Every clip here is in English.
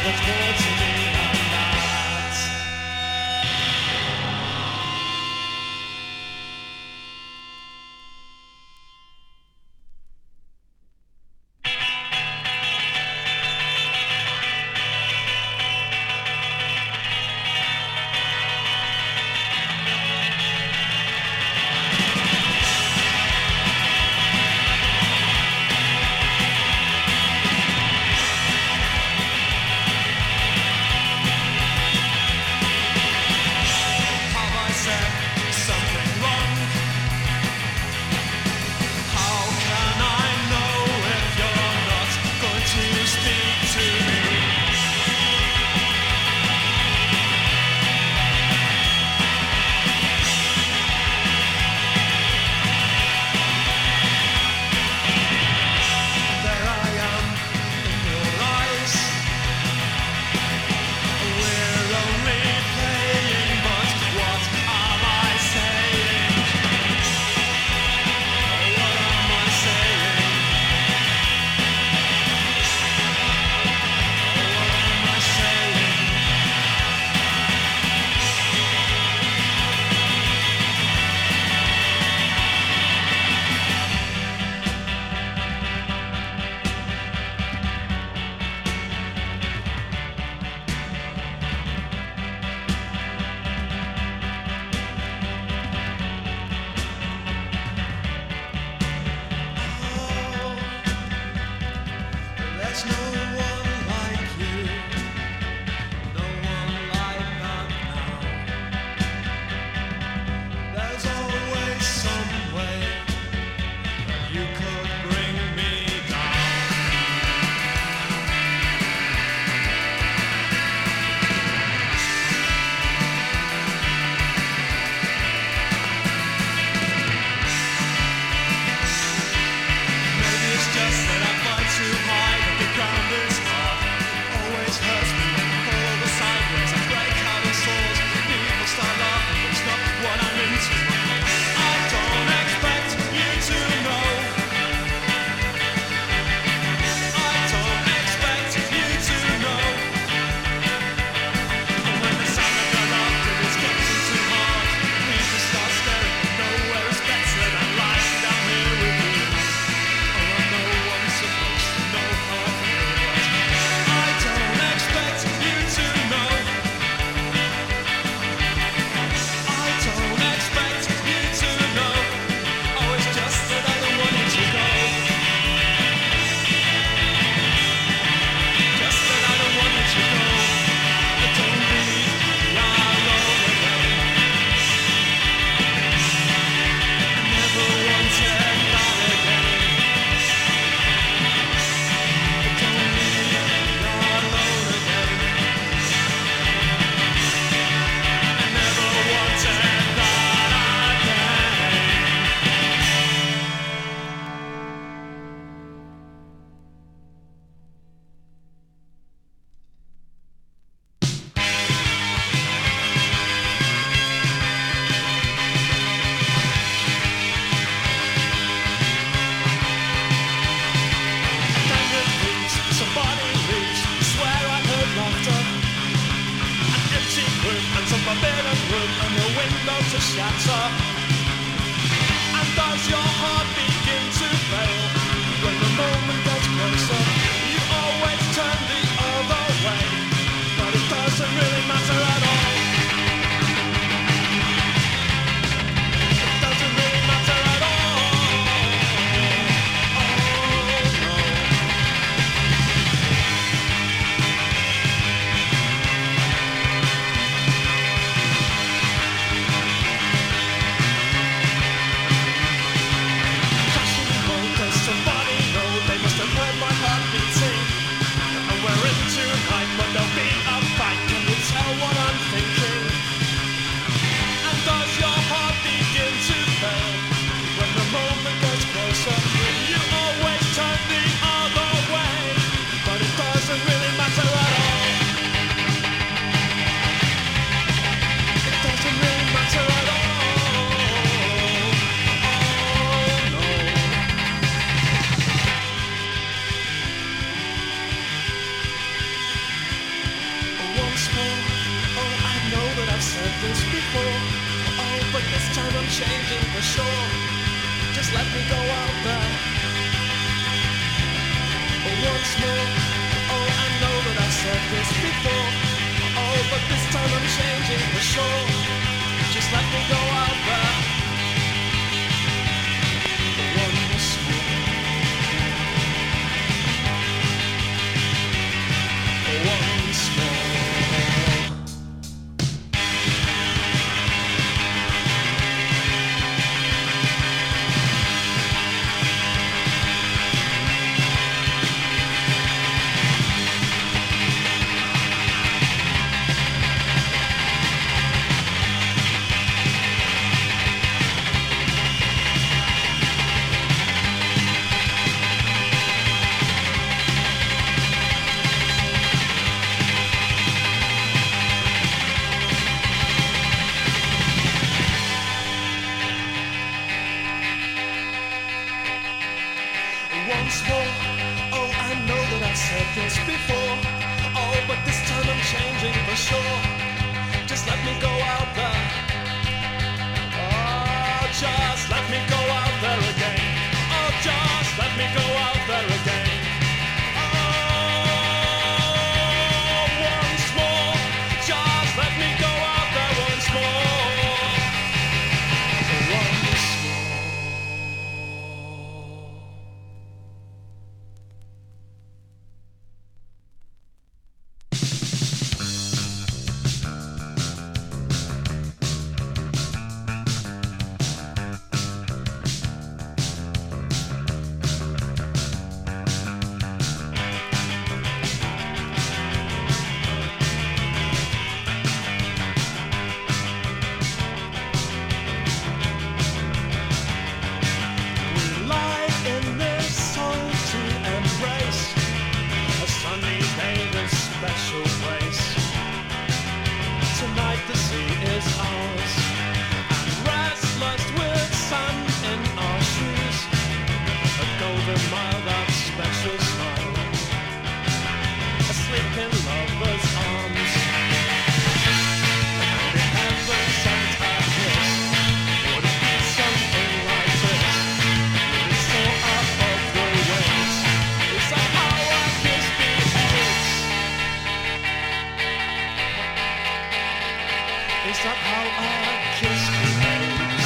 What's more to me than that? this before. Oh, but this time I'm changing for sure. Just let me go out there once more. Oh, I know that I said this before. Oh, but this time I'm changing for sure. Just let me go out there once more. Once more. Once more, oh, I know that I said this before. Oh, but this time I'm changing for sure. Just let me go out there. Oh, just let me go out there again. Oh, just let me go out there again. Oh, once more, just let me go out there once more. Once more. Tonight the sea is ours, and restless with sand in our shoes. A golden mile, that special smile, asleep in lovers' arms. And if heaven sent a kiss, would it be something like this? Would it soar up of the waves? Is that how our kiss behaves? Is that how our kiss behaves?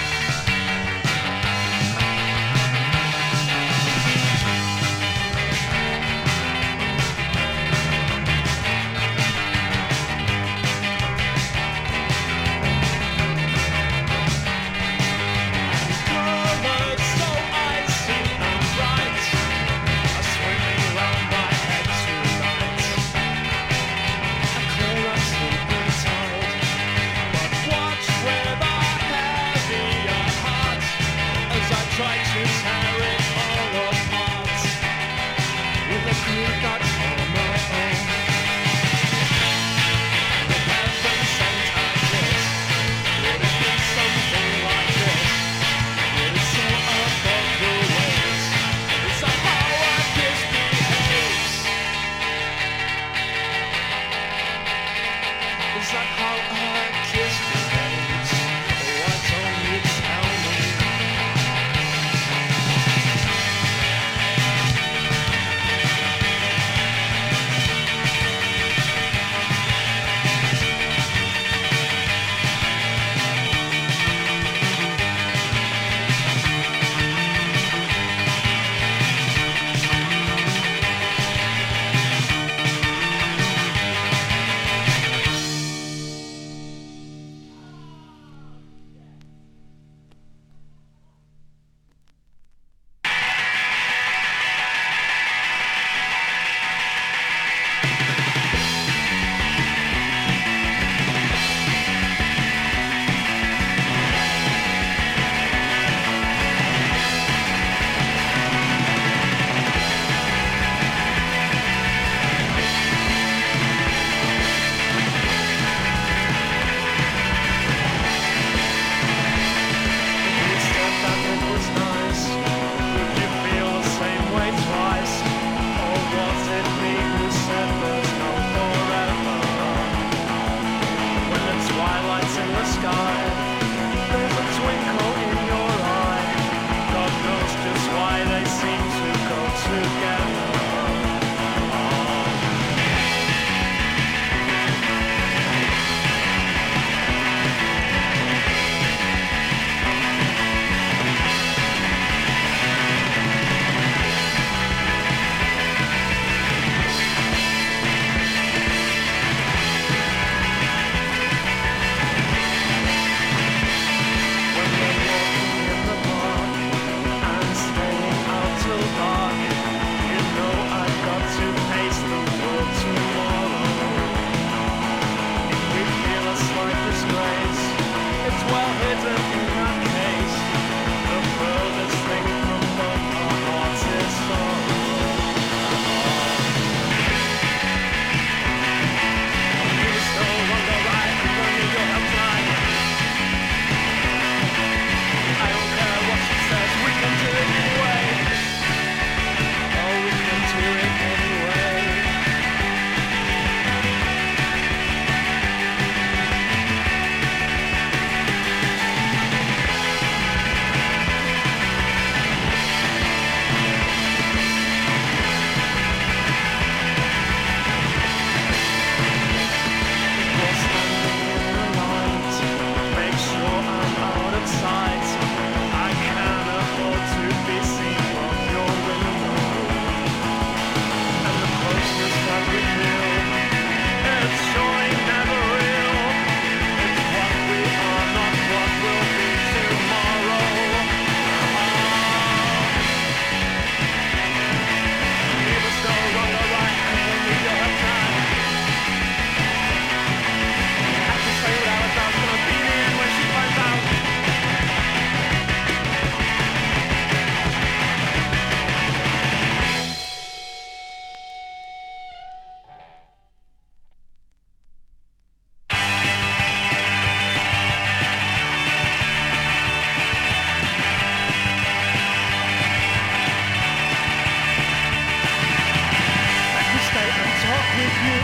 Colours so icy and bright are swinging round my head tonight. A clear and sleeping tide. Watch where the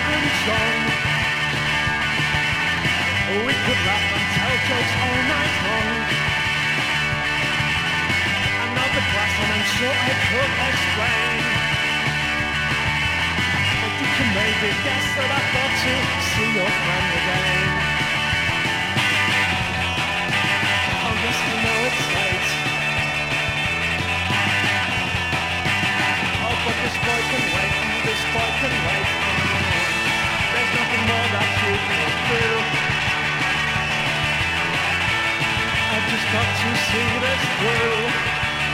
blues on. We could laugh and tell jokes all night long. Another glass and I'm sure I could explain. But you can maybe guess that I've got to see your friend again. Oh yes, you know it's late. Oh, but this boy can wait, this boy can wait. There's nothing more that you can do. I've just got to see this through.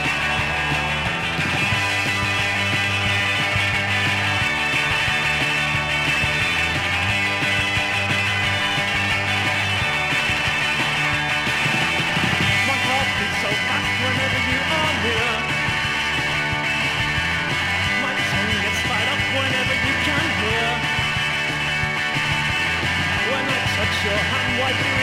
My heart beats so fast whenever you are near. My tongue gets tied up whenever you can hear. When I touch your hand, why do